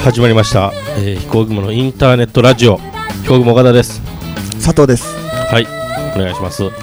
始まりました、飛行雲のインターネットラジオ。飛行雲岡田です。 佐藤です。 はい、お願いします。はい。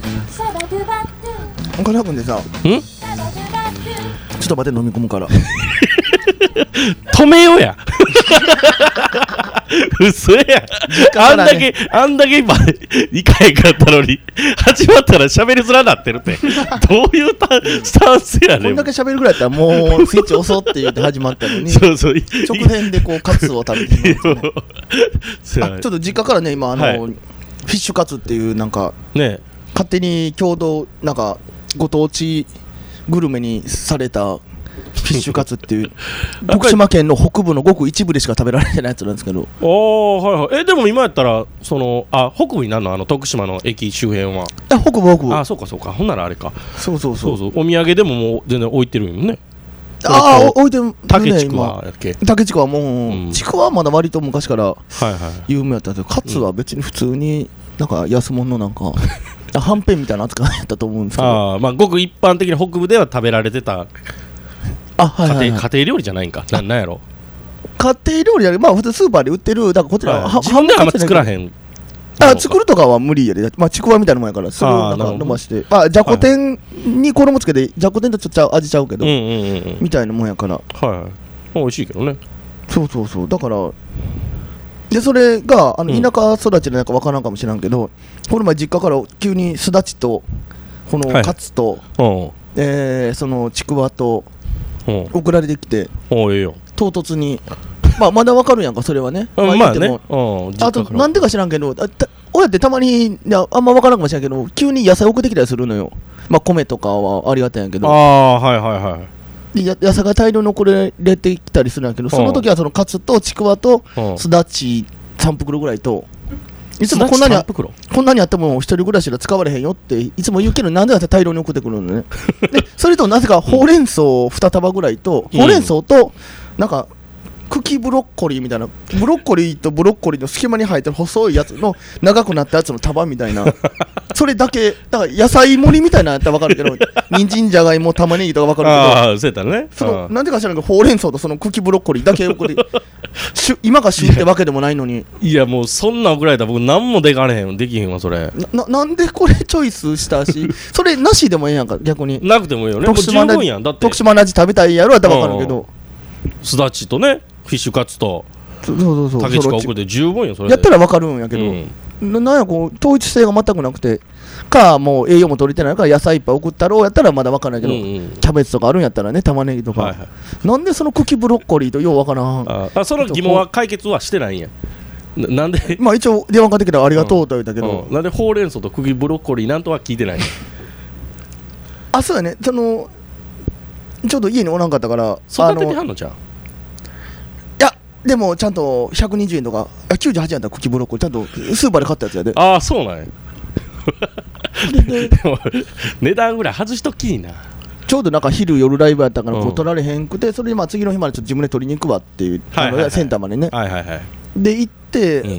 岡田君でさ、ちょっと待って、飲み込むから止めようや嘘や、あんだけ今いかへんかったのに始まったら喋りづらなってるってどういうスタンスやねん。 こんだけ喋るぐらいやったらもうスイッチ押そうって言って始まったのにそうそう、 直前でこうカツを食べてますねちょっと実家からね今フィッシュカツっていうなんか、ね、勝手に共同なんかご当地グルメにされたフィッシュカツっていう徳島県の北部のごく一部でしか食べられてないやつなんですけど。 はいはい。でも今やったらその北部になるの、徳島の駅周辺は。 北部。 そうかそうか。ほんならあれか。 そう。お土産でももう全然置いてるよね。 置いてるね。 竹ちくわやっけ。 竹ちくわもう、ちくわはまだ割と昔から有名やったけど、カツは別に普通になんか安物のなんかはんぺんみたいな扱いやったと思うんですけど。 まあごく一般的に北部では食べられてた。家庭料理じゃないんか。なんやろ。 家庭料理やけど、まあ普通スーパーで売ってる、だからこちら自分ではあんま作らへん。 作るとかは無理やで。まあちくわみたいなもんやから、それをなんか飲まして、じゃこ天に衣つけて、じゃこ天とちょっと味ちゃうけど、みたいなもんやから。 美味しいけどね。 そう。だからでそれが田舎育ちのなんか分からんかもしれんけど、この前実家から急にすだちとこのカツとそのちくわと送られてきて、唐突にまだわかるやんか、それはね。あとなんでか知らんけど、親ってたまにあんまわからんかもしれんけど、急に野菜送ってきたりするのよ。米とかはありがたいんやけど、野菜が大量に送られてきたりするんやけど、その時はそのカツとちくわとすだち3袋ぐらいと、いつもこんなにあっても一人暮らしで使われへんよっていつも言うけど、なんでだって大量に送ってくるのねでそれとなぜかほうれん草2束ぐらいと、ほうれん草となんか茎ブロッコリーみたいな、ブロッコリーとブロッコリーの隙間に生えてる細いやつの長くなったやつの束みたいなそれだけだから野菜盛りみたいなやったら分かるけど人参じゃがいも玉ねぎとか分かるけど、なんでか知らんけどほうれん草とその茎ブロッコリーだけ送り今が旬ってわけでもないのにいやもうそんな送られたら僕何もできへんわそれ。 なんでこれチョイスしたしそれなしでもええやんか。逆になくてもいいよね。 徳島の味食べたいやろやったら分かるけど、 すだちとねフィッシュカツと竹ちくわ送って十分よそれやったら分かるんやけど、なんやこう統一性が全くなくてもう栄養も取れてないから野菜いっぱい送ったろうやったらまだ分からないけど、キャベツとかあるんやったらね、玉ねぎとか、なんでその茎ブロッコリーとよう分からん。 その疑問は解決はしてないんや。なんで一応電話かけてきたらありがとうと言ったけど、 なんでほうれん草と茎ブロッコリーなんとは聞いてないんやそうやね、ちょっと家におらんかったから育ててはんのじゃん。 でもちゃんと120円とか98円だったら茎ブロッコリーちゃんとスーパーで買ったやつやで。 そうなんやでも値段ぐらい外しときいな。 ちょうどなんか昼夜ライブやったから取られへんくて、それで次の日までちょっと自分で取りに行くわっていう、センターまでね、で行って、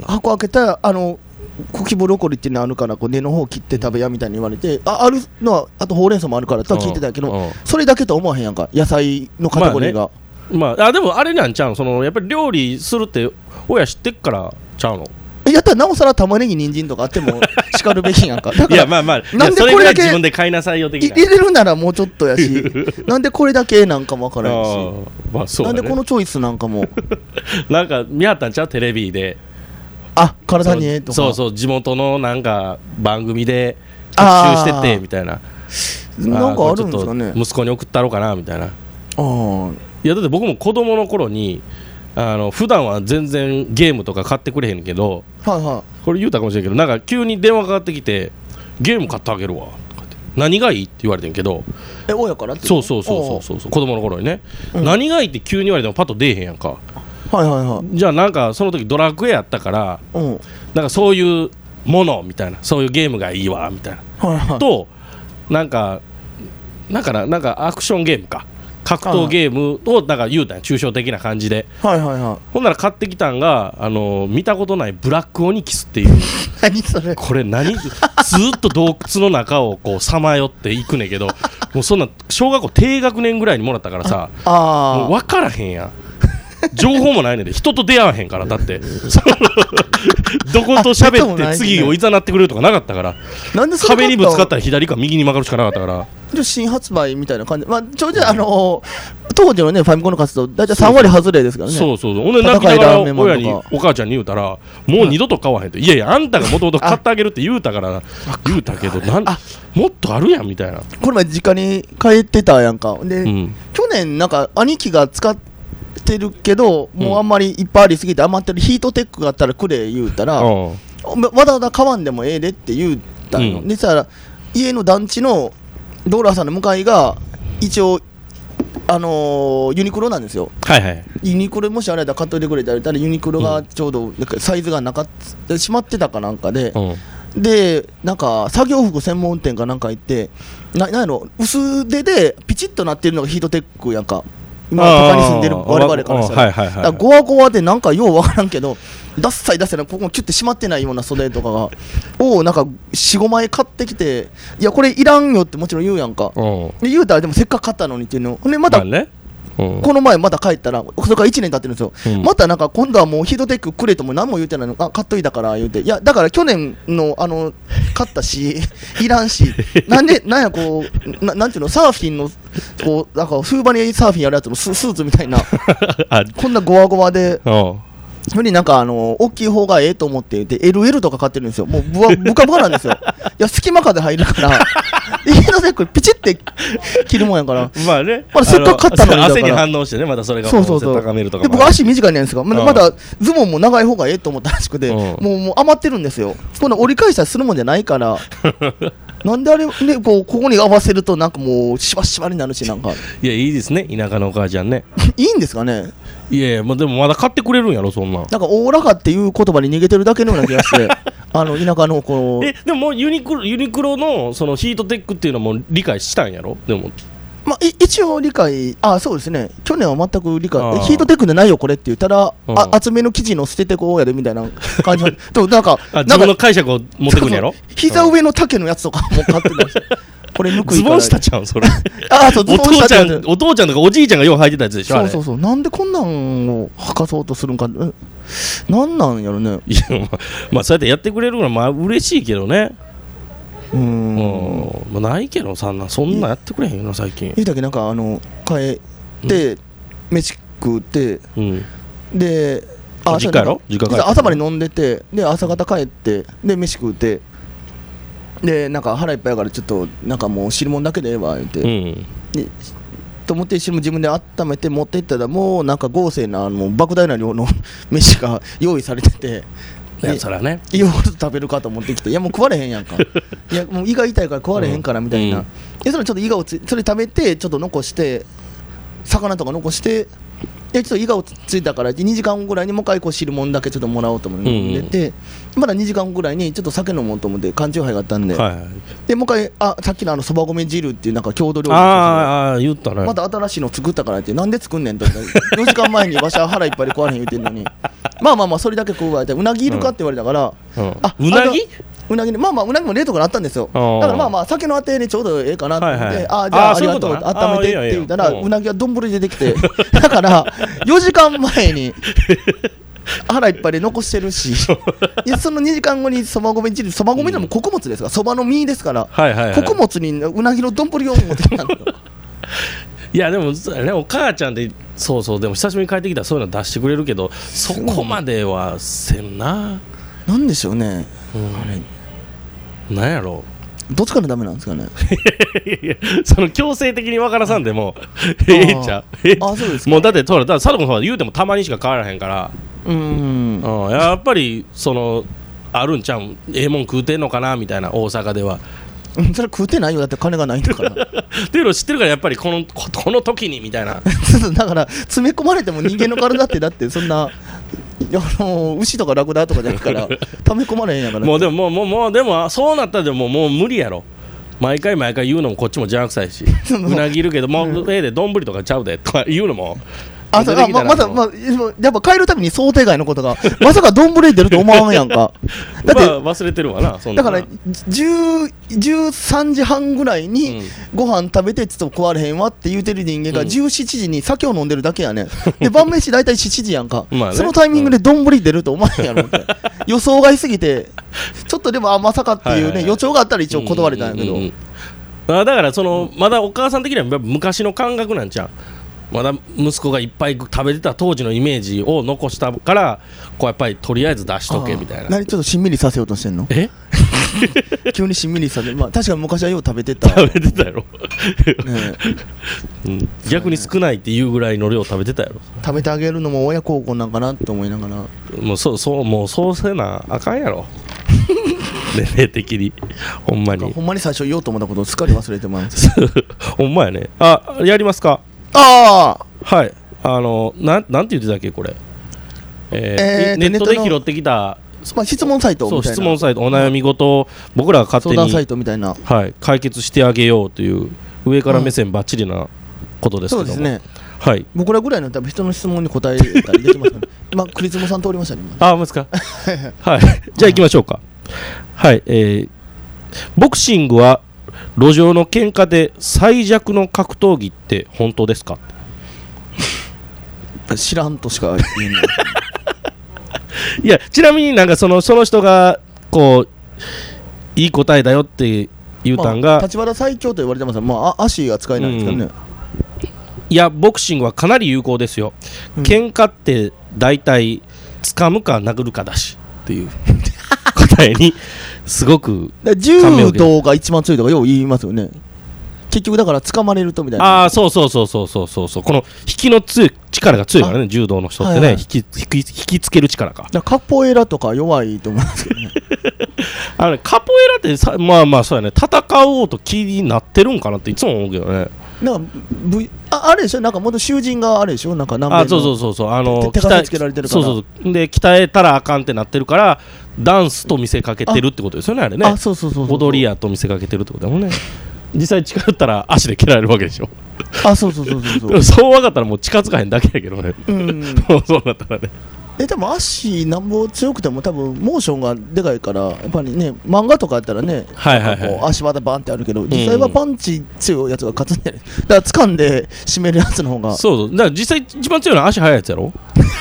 箱開けたら茎ブロッコリーっていうのあるから根の方切って食べやみたいに言われて、あるのはあとほうれん草もあるからとは聞いてたけど、それだけとは思わへんやんか、野菜のカテゴリーが。 でもあれなんちゃうの、やっぱり料理するって親知ってっからちゃうの。 やったらなおさら玉ねぎ人参とかあってもしかるべきやんか。だからなんでこれだけ自分で買いなさいよ的な入れるならもうちょっとやしなんでこれだけなんかも分からんし、なんでこのチョイスなんかもなんか見張ったんちゃう、テレビで体にとか、 地元のなんか番組で特集しててみたいな、 なんかあるんですかね。 息子に送ったろうかなみたいな。いやだって僕も子供の頃に普段は全然ゲームとか買ってくれへんけど、これ言うたかもしれんけど、なんか急に電話かかってきてゲーム買ってあげるわとかって何がいいって言われてんけど、 親からって。 そう子供の頃にね、何がいいって急に言われてもパッと出えへんやんか。じゃあなんかその時ドラクエやったから、なんかそういうものみたいな、そういうゲームがいいわみたいな、となんかアクションゲームか格闘ゲームをなんか言うたんや、抽象的な感じで。ほんなら買ってきたんが見たことないブラックオニキスっていう何それ、 これずっと洞窟の中をこうさまよっていくねんけどもうそんな小学校低学年ぐらいにもらったからさ、もう分からへんやん情報もないねんで、人と出会わへんから。だってどこと喋って次をいざなってくれるとかなかったから、なんで壁にぶつかったら左か右に曲がるしかなかったから。 新発売みたいな感じ、まあ、ちょうど当時のねファミコンの活動大体3割外れですからね。 そうそうそう。俺泣きながら親にお母ちゃんに言うたら、もう二度と買わへんと。いやいや、あんたがもともと買ってあげるって言うたから言うたけど、もっとあるやんみたいな。 これ前実家に帰ってたやんかで、去年なんか兄貴が使ってるけど、もうあんまりいっぱいありすぎて余ってるヒートテックがあったらくれ言うたら、わざわざ買わんでもええでって言うたの。でさ、家の団地の道路さんの向かいが一応ユニクロなんですよ。 はいはい。 ユニクロもしあれだ買っといてくれって言われたら、ユニクロがちょうどサイズがなかったしまってたかなんかで、でなんか作業服専門店かなんか行って、なんやろ、薄手でピチッとなってるのがヒートテックやんか。今都会に住んでる我々からしたら、だからゴワゴワでなんかようわからんけど、ダッサイダッサイなここキュッてしまってないような袖とかがをなんか 4,5 枚買ってきて、いやこれいらんよってもちろん言うやんか。で言うたらでもせっかく買ったのにっていうので、またこの前また帰ったら、それから1年経ってるんですよ。またなんか今度はもうヒートテックくれとも何も言うてないの。買っといたから言うて、いやだから去年の買ったしいらんし、なんやこうなんていうの、サーフィンのこうなんか風場にサーフィンやるやつのスーツみたいなこんなゴワゴワで。それになんか大きい方がええと思ってで LL とか買ってるんですよ。もうブカブカなんですよ。いや隙間風入るからヒートテックピチって着るもんやから。 まあね、 まだせっかく買ったのに汗に反応してね、またそれが温度高めるとか。 で僕足短いんですが、まだズボンも長い方がええと思ったらしくて、もう余ってるんですよ。この折り返したりするもんじゃないからなんであれね、ここに合わせるとなんかもうしばしばになるし、なんかいやいいですね、田舎のお母ちゃんねいいんですかね。 いやいや、でもまだ買ってくれるんやろ、そんな。 なんかおおらかっていう言葉に逃げてるだけのような気がして田舎のこうでももうユニクロのそのヒートテックっていうのも理解したんやろ。でもまあ、一応理解、そうですね、去年は全く理解、ヒートテックでないよこれって言ったら、厚めの生地の捨ててこうやでみたいな感じでなんか自分の解釈を持ってくるんやろ。 膝上の丈のやつとかも買ってたしこれ抜くいからズボン下ちゃうんそれそうお父ちゃんとかおじいちゃんがよう履いてたやつでしょ。 そうなんでこんなんを履かそうとするんか、なんなんやろね。 いやまあそうやってやってくれるのはまあ嬉しいけどね。まあ、ないけどそんなやってくれへんよな最近。 いいだけなんか帰って飯食うて、で実家やろ、実家帰って朝まで飲んでて、で朝方帰ってで飯食うて、でなんか腹いっぱいやからちょっとなんかもう汁物だけでええわ言って、と思って汁も自分で温めて持っていったら、もうなんか豪勢な莫大な量の飯が用意されてて。 それはね、 いいこと食べるかと思ってきて、いやもう食われへんやんかいやもう胃が痛いから食われへんからみたいな、でそれちょっと胃がそれ食べてちょっと残して魚とか残して、ちょっと胃がついたから2時間ぐらいにもう一回こう汁物だけちょっともらおうと思って飲んでて、まだ2時間ぐらいにちょっと酒飲もうと思って缶チューハイがあったんで、でもう一回さっきのそば米汁っていうなんか郷土料理言ったね、 また新しいの作ったからって、なんで作んねんと4時間前にわしは腹いっぱいで食われへん言うてんのにまあそれだけ食われて、うなぎいるかって言われたから、 うなぎうなぎね、まあうなぎも冷凍庫にあったんですよ。だからまあ酒のあてにちょうどええかなと思って、じゃあありがとう温めてって言ったら、うなぎが丼で出てきてだから4時間前に腹いっぱいで残してるしその2時間後にそば米汁、そば米でも穀物ですから、そばの実ですから、穀物にうなぎの丼を持ってきたのいやでもね、お母ちゃんでそうでも久しぶりに帰ってきたらそういうの出してくれるけど、そこまではせんな。 なんでしょうね、 なんやろどっちからダメなんですかねその強制的に分からさんでもええんちゃう。そうですか。もうだって佐藤君は言うてもたまにしか変わらへんから、やっぱりあるんちゃうん、ええもん食うてんのかなみたいな、大阪では。 それ食うてないよ、だって金がないんだからっていうのを知ってるから、やっぱりこの時にみたいなだから詰め込まれても人間の体ってだってそんな牛とかラクダとかじゃないから溜め込まれへんやから。もうでもそうなったらもう無理やろ。毎回言うのもこっちも邪悪くさいしうなぎいるけどもうええで丼とかちゃうでとか言うのもまたやっぱ帰るたびに想定外のことがまさか丼出ると思わんやんかだって忘れてるわな、そんなだから13時半ぐらいにご飯食べてちょっと食われへんわって言うてる人間が17時に酒を飲んでるだけやねで晩飯大体7時やんかそのタイミングで丼出ると思わへんやろって予想外すぎてちょっとでもまさかっていうね予兆があったら一応断れたんやけど、 だからまだお母さん的には昔の感覚なんちゃう。まだ息子がいっぱい食べてた当時のイメージを残したからこうやっぱりとりあえず出しとけみたいな。 何ちょっとしんみりさせようとしてんの急にしんみりさせる、確かに昔はよう食べてたやろ逆に少ないっていうぐらいの量食べてたやろ。 食べてあげるのも親孝行なんかなって思いながらもうそうせなあかんやろ年齢的にほんまに最初言おうと思ったことをすっかり忘れてますほんまやね。やりますか。はいなんて言ってたっけこれ、ネットで拾ってきた質問サイトみたいな。 そう質問サイトお悩み事を僕らが勝手に相談サイトみたいな、 解決してあげようという上から目線ばっちりなことですけども、そうですね、はい、 僕らぐらいの多分人の質問に答えたりできますかね今クリズモさん通りましたねますかはいじゃあ行きましょうか。はい、ボクシングは路上の喧嘩で最弱の格闘技って本当ですか。 知らんとしか言えないいやちなみになんかその人がこういい答えだよって言うたんが、 立花最強と言われてますが、足が使えないんですからね、 いやボクシングはかなり有効ですよ、喧嘩って大体掴むか殴るかだしっていう答えにすごく柔道が一番強いとかよう言いますよね。結局だから掴まれるとみたいな。 そうこの引きの力が強いからね、柔道の人ってね、引きつける力か。 カポエラとか弱いと思いますけどねカポエラってそうやね、戦おうと気になってるんかなっていつも思うけどね。 なんかあれでしょ、なんか元囚人があれでしょ、なんか南米のそう手数つけられてるから、 で鍛えたらあかんってなってるからダンスと見せかけてるってことですよね、あれね。踊りやと見せかけてるってことだもんね。実際近寄ったら足で蹴られるわけでしょ。そう分かったらもう近づかへんだけやけどね。そうなったらね。 多分足なんぼ強くても多分モーションがでかいからやっぱりね、漫画とかやったらね、足まだバンってあるけど実際はパンチ強いやつが勝つんだよね。だから掴んで締めるやつの方が。 そうだから実際一番強いのは足速いやつやろ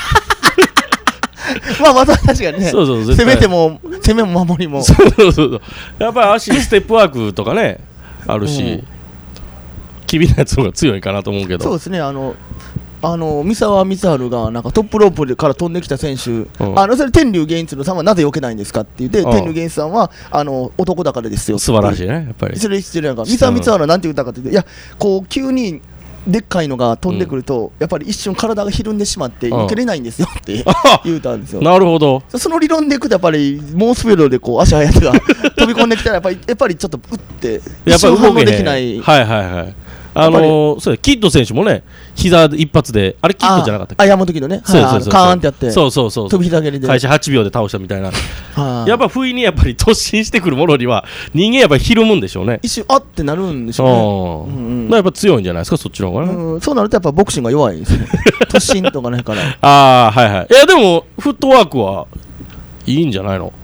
また確かにね、攻めも守りもやっぱり足ステップワークとかねあるし、機微なやつの方が強いかなと思うけど。 そうですね、三沢光晴がなんかトップロープから飛んできた選手、それ天竜源一郎さんはなぜ避けないんですかって言って、天竜源一さんは男だからですよ。 素晴らしいね、やっぱり。 それ知ってるやんか。三沢光晴はなんて言ったかって言って、いやこう急にでっかいのが飛んでくると、やっぱり一瞬体がひるんでしまって避けれないんですよって言うたんですよ。 なるほど。 その理論でいくとやっぱり猛スピードでこう足速いやつが飛び込んできたらやっぱりちょっと打って一瞬反応できない。 そうキッド選手もね、膝一発で、あれキッドじゃなかったっけ。 山本のね、カーンってやって飛び膝蹴りで開始8秒で倒したみたいな。やっぱ不意にやっぱり突進してくるものには人間やっぱりひるむんでしょうね。 一瞬あってなるんでしょうね。 やっぱ強いんじゃないですか、そっちの方がね。 そうなるとやっぱボクシングが弱いですね突進とかないから。 いやでもフットワークはいいんじゃないの。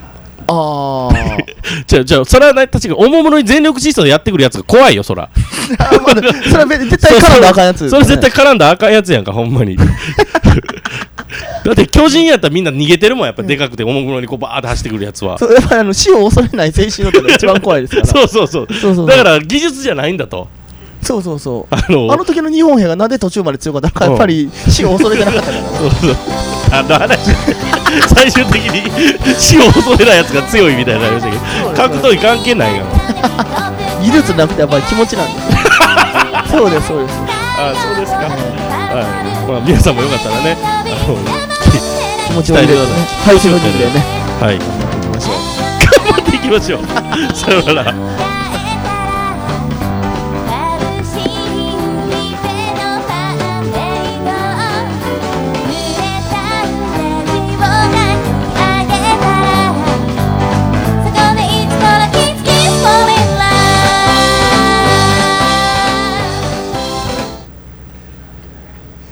じゃあそれは確かにおもむろに全力疾走でやってくるやつが怖いよ、そらそれは絶対絡んだあかんやつ、 それ絶対絡んだあかんやつやんか、ほんまにだって巨人やったらみんな逃げてるもん、やっぱでかくておもむろにこうバーって走ってくるやつは。 やっぱり死を恐れない精神力が一番怖いですからそうだから技術じゃないんだと。 そうあの時の日本兵がなんで途中まで強かったのか、やっぱり死を恐れてなかったから何の話最終的に死を恐れないやつが強いみたいになりましたけど、格闘技関係ないから技術なくてやっぱり気持ちなんですそうですそうですか。皆さんもよかったらね、 気持ちを入れてね、配信の準備でね、 頑張っていきましょうさよなら。